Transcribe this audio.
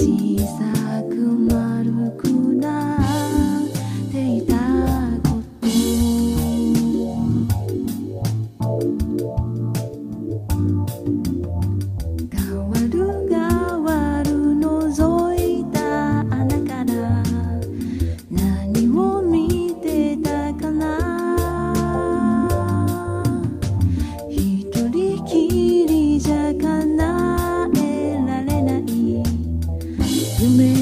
小さく丸くなっていたこと変わる変わる覗いた穴から何を見てたかな一人きりじゃ叶えられない夢